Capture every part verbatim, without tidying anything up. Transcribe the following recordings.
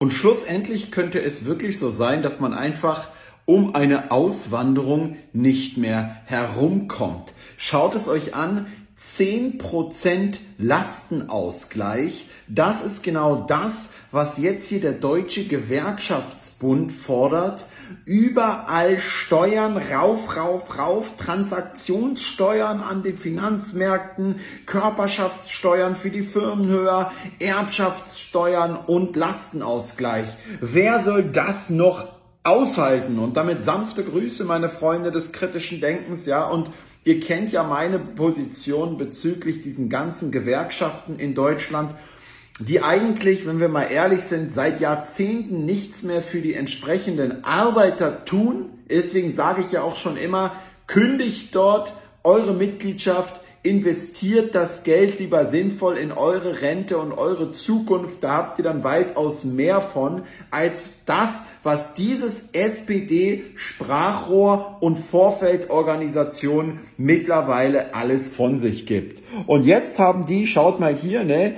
Und schlussendlich könnte es wirklich so sein, dass man einfach um eine Auswanderung nicht mehr herumkommt. Schaut es euch an, zehn Prozent Lastenausgleich, das ist genau das, was jetzt hier der Deutsche Gewerkschaftsbund fordert. Überall Steuern, rauf, rauf, rauf, Transaktionssteuern an den Finanzmärkten, Körperschaftssteuern für die Firmen höher, Erbschaftssteuern und Lastenausgleich. Wer soll das noch aushalten? Und damit sanfte Grüße, meine Freunde des kritischen Denkens, ja, und ihr kennt ja meine Position bezüglich diesen ganzen Gewerkschaften in Deutschland, die eigentlich, wenn wir mal ehrlich sind, seit Jahrzehnten nichts mehr für die entsprechenden Arbeiter tun. Deswegen sage ich ja auch schon immer, kündigt dort eure Mitgliedschaft, investiert das Geld lieber sinnvoll in eure Rente und eure Zukunft. Da habt ihr dann weitaus mehr von, als das, was dieses S P D-Sprachrohr und Vorfeldorganisation mittlerweile alles von sich gibt. Und jetzt haben die, schaut mal hier, ne,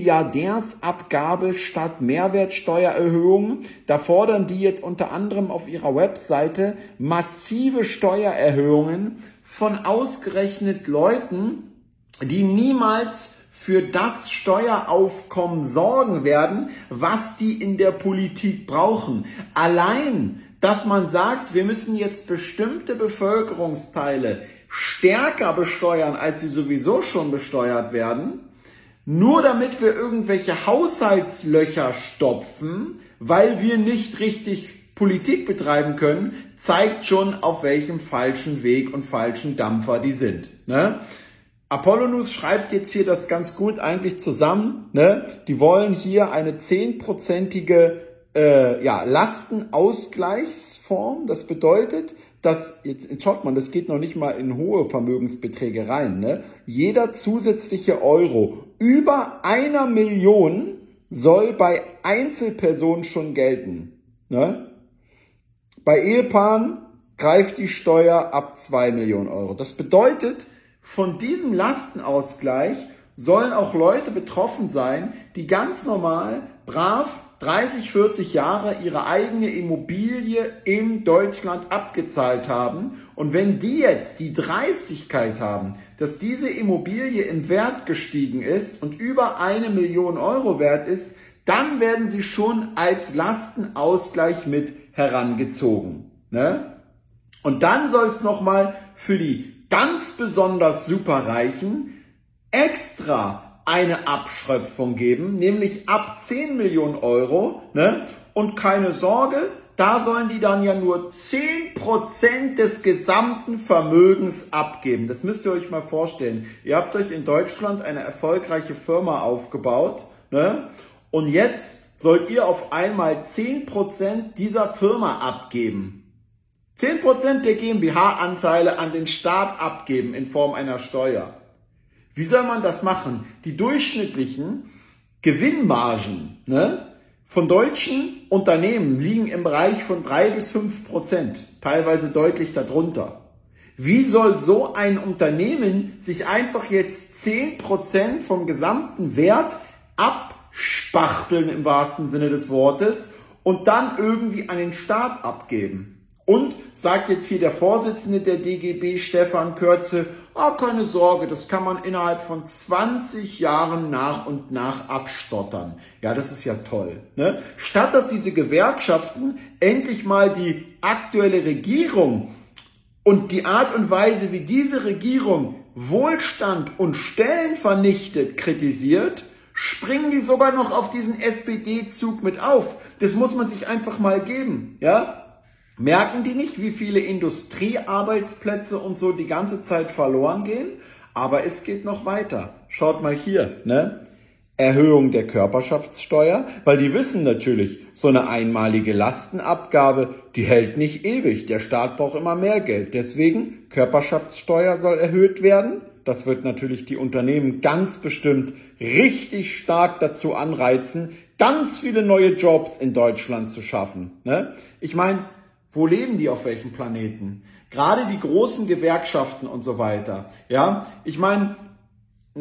Milliardärsabgabe statt Mehrwertsteuererhöhung. Da fordern die jetzt unter anderem auf ihrer Webseite massive Steuererhöhungen von ausgerechnet Leuten, die niemals für das Steueraufkommen sorgen werden, was die in der Politik brauchen. Allein, dass man sagt, wir müssen jetzt bestimmte Bevölkerungsteile stärker besteuern, als sie sowieso schon besteuert werden, nur damit wir irgendwelche Haushaltslöcher stopfen, weil wir nicht richtig Politik betreiben können, zeigt schon, auf welchem falschen Weg und falschen Dampfer die sind. Ne? Apollonus schreibt jetzt hier das ganz gut eigentlich zusammen. Ne? Die wollen hier eine zehnprozentige äh, ja, Lastenausgleichsform. Das bedeutet, dass, jetzt schaut man, das geht noch nicht mal in hohe Vermögensbeträge rein. Ne? Jeder zusätzliche Euro über einer Million soll bei Einzelpersonen schon gelten. Ne? Bei Ehepaaren greift die Steuer ab zwei Millionen Euro. Das bedeutet, von diesem Lastenausgleich sollen auch Leute betroffen sein, die ganz normal, brav, dreißig, vierzig Jahre ihre eigene Immobilie in Deutschland abgezahlt haben. Und wenn die jetzt die Dreistigkeit haben, dass diese Immobilie im Wert gestiegen ist und über eine Million Euro wert ist, dann werden sie schon als Lastenausgleich mit herangezogen. Ne? Und dann soll es nochmal für die ganz besonders Superreichen extra eine Abschröpfung geben, nämlich ab zehn Millionen Euro. Ne? Und keine Sorge, da sollen die dann ja nur zehn Prozent des gesamten Vermögens abgeben. Das müsst ihr euch mal vorstellen. Ihr habt euch in Deutschland eine erfolgreiche Firma aufgebaut, ne? Und jetzt sollt ihr auf einmal zehn Prozent dieser Firma abgeben. zehn Prozent der GmbH-Anteile an den Staat abgeben in Form einer Steuer. Wie soll man das machen? Die durchschnittlichen Gewinnmargen, ne, von deutschen Unternehmen liegen im Bereich von drei bis fünf Prozent, teilweise deutlich darunter. Wie soll so ein Unternehmen sich einfach jetzt zehn Prozent vom gesamten Wert abspachteln im wahrsten Sinne des Wortes und dann irgendwie an den Staat abgeben? Und sagt jetzt hier der Vorsitzende der D G B, Stefan Kürze, oh, keine Sorge, das kann man innerhalb von zwanzig Jahren nach und nach abstottern. Ja, das ist ja toll. Ne? Statt dass diese Gewerkschaften endlich mal die aktuelle Regierung und die Art und Weise, wie diese Regierung Wohlstand und Stellen vernichtet, kritisiert, springen die sogar noch auf diesen S P D-Zug mit auf. Das muss man sich einfach mal geben, ja? Merken die nicht, wie viele Industriearbeitsplätze und so die ganze Zeit verloren gehen? Aber es geht noch weiter. Schaut mal hier, ne? Erhöhung der Körperschaftssteuer, weil die wissen natürlich, so eine einmalige Lastenabgabe, die hält nicht ewig. Der Staat braucht immer mehr Geld. Deswegen, Körperschaftssteuer soll erhöht werden. Das wird natürlich die Unternehmen ganz bestimmt richtig stark dazu anreizen, ganz viele neue Jobs in Deutschland zu schaffen. Ne? Ich meine, wo leben die auf welchem Planeten? Gerade die großen Gewerkschaften und so weiter. Ja, ich meine, ne,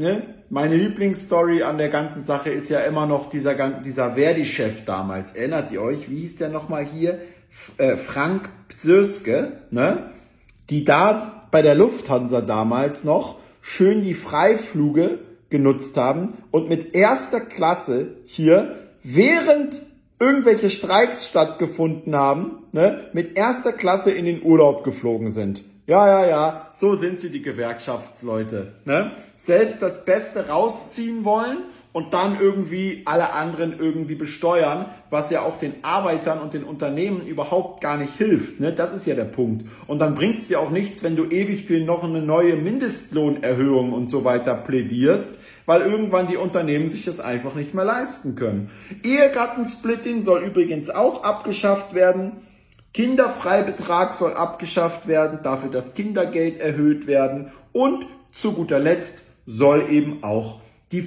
meine Lieblingsstory an der ganzen Sache ist ja immer noch dieser, dieser Verdi-Chef damals. Erinnert ihr euch? Wie hieß der nochmal hier? Äh, Frank Psöske, ne? Die da bei der Lufthansa damals noch schön die Freiflüge genutzt haben und mit erster Klasse hier, während irgendwelche Streiks stattgefunden haben, ne, mit erster Klasse in den Urlaub geflogen sind. Ja, ja, ja, so sind sie, die Gewerkschaftsleute. Ne? Selbst das Beste rausziehen wollen und dann irgendwie alle anderen irgendwie besteuern, was ja auch den Arbeitern und den Unternehmen überhaupt gar nicht hilft. Ne? Das ist ja der Punkt. Und dann bringt es dir auch nichts, wenn du ewig für noch eine neue Mindestlohnerhöhung und so weiter plädierst, weil irgendwann die Unternehmen sich das einfach nicht mehr leisten können. Ehegattensplitting soll übrigens auch abgeschafft werden. Kinderfreibetrag soll abgeschafft werden, dafür das Kindergeld erhöht werden und zu guter Letzt soll eben auch die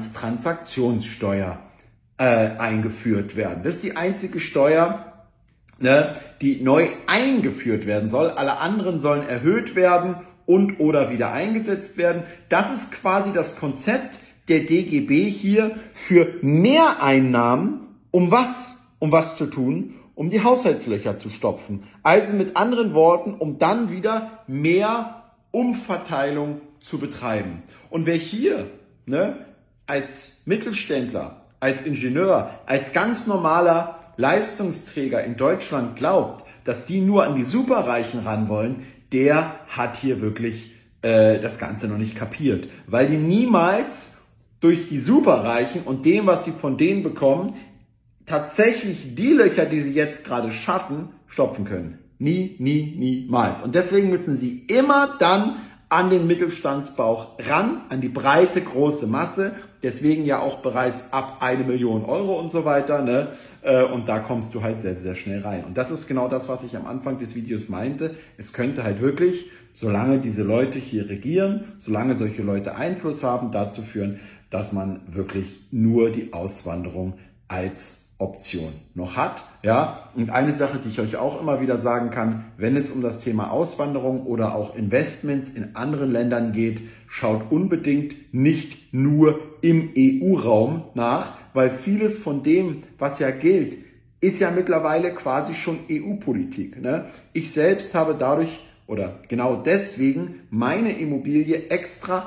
Finanztransaktionssteuer äh, eingeführt werden. Das ist die einzige Steuer, ne, die neu eingeführt werden soll. Alle anderen sollen erhöht werden und oder wieder eingesetzt werden. Das ist quasi das Konzept der D G B hier für Mehreinnahmen, um was? Um was zu tun? Um die Haushaltslöcher zu stopfen. Also mit anderen Worten, um dann wieder mehr Umverteilung zu betreiben. Und wer hier, ne, als Mittelständler, als Ingenieur, als ganz normaler Leistungsträger in Deutschland glaubt, dass die nur an die Superreichen ran wollen, der hat hier wirklich äh, das Ganze noch nicht kapiert. Weil die niemals durch die Superreichen und dem, was sie von denen bekommen, tatsächlich die Löcher, die sie jetzt gerade schaffen, stopfen können. Nie, nie, niemals. Und deswegen müssen sie immer dann an den Mittelstandsbauch ran, an die breite, große Masse. Deswegen ja auch bereits ab eine Million Euro und so weiter. Ne? Und da kommst du halt sehr, sehr schnell rein. Und das ist genau das, was ich am Anfang des Videos meinte. Es könnte halt wirklich, solange diese Leute hier regieren, solange solche Leute Einfluss haben, dazu führen, dass man wirklich nur die Auswanderung als Option noch hat, ja. Und eine Sache, die ich euch auch immer wieder sagen kann, wenn es um das Thema Auswanderung oder auch Investments in anderen Ländern geht, schaut unbedingt nicht nur im E U-Raum nach, weil vieles von dem, was ja gilt, ist ja mittlerweile quasi schon E U-Politik, ne? Ich selbst habe dadurch oder genau deswegen meine Immobilie extra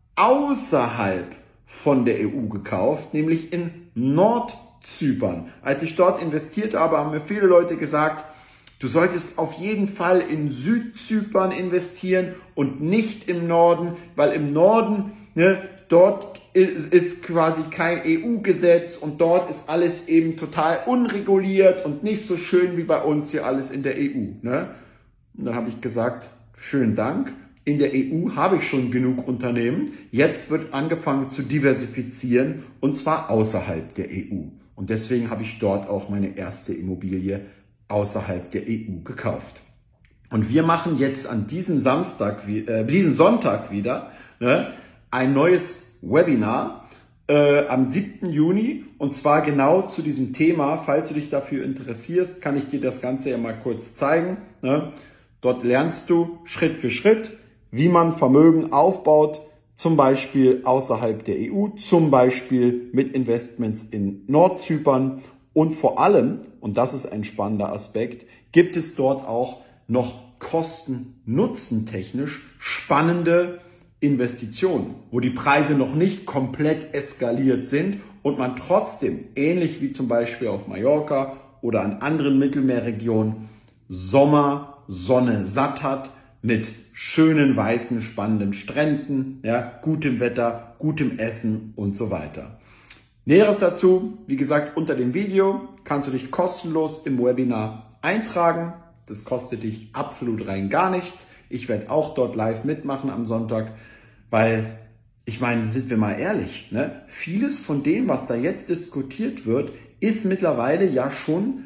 außerhalb von der E U gekauft, nämlich in Nord Zypern. Als ich dort investiert habe, haben mir viele Leute gesagt, du solltest auf jeden Fall in Südzypern investieren und nicht im Norden, weil im Norden, ne, dort ist, ist quasi kein E U-Gesetz und dort ist alles eben total unreguliert und nicht so schön wie bei uns hier alles in der E U. Ne? Und dann habe ich gesagt, schönen Dank. In der E U habe ich schon genug Unternehmen. Jetzt wird angefangen zu diversifizieren und zwar außerhalb der E U. Und deswegen habe ich dort auch meine erste Immobilie außerhalb der E U gekauft. Und wir machen jetzt an diesem Samstag, äh, diesen Sonntag wieder, ne, ein neues Webinar äh, am siebten Juni. Und zwar genau zu diesem Thema. Falls du dich dafür interessierst, kann ich dir das Ganze ja mal kurz zeigen. Ne? Dort lernst du Schritt für Schritt, wie man Vermögen aufbaut, zum Beispiel außerhalb der E U, zum Beispiel mit Investments in Nordzypern und vor allem, und das ist ein spannender Aspekt, gibt es dort auch noch kosten-nutzen-technisch spannende Investitionen, wo die Preise noch nicht komplett eskaliert sind und man trotzdem, ähnlich wie zum Beispiel auf Mallorca oder an anderen Mittelmeerregionen, Sommer, Sonne satt hat, mit schönen, weißen, spannenden Stränden, ja, gutem Wetter, gutem Essen und so weiter. Näheres dazu, wie gesagt, unter dem Video kannst du dich kostenlos im Webinar eintragen. Das kostet dich absolut rein gar nichts. Ich werde auch dort live mitmachen am Sonntag, weil, ich meine, sind wir mal ehrlich, ne? Vieles von dem, was da jetzt diskutiert wird, ist mittlerweile ja schon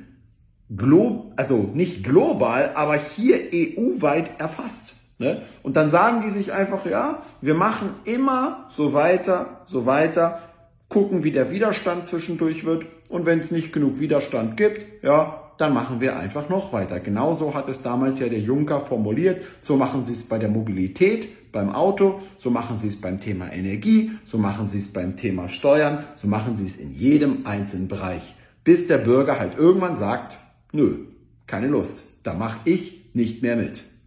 Glo- also nicht global, aber hier E U-weit erfasst. Ne? Und dann sagen die sich einfach, ja, wir machen immer so weiter, so weiter, gucken, wie der Widerstand zwischendurch wird und wenn es nicht genug Widerstand gibt, ja, dann machen wir einfach noch weiter. Genauso hat es damals ja der Juncker formuliert, so machen sie es bei der Mobilität, beim Auto, so machen Sie es beim Thema Energie, so machen Sie es beim Thema Steuern, so machen Sie es in jedem einzelnen Bereich. Bis der Bürger halt irgendwann sagt, nö, keine Lust, da mache ich nicht mehr mit.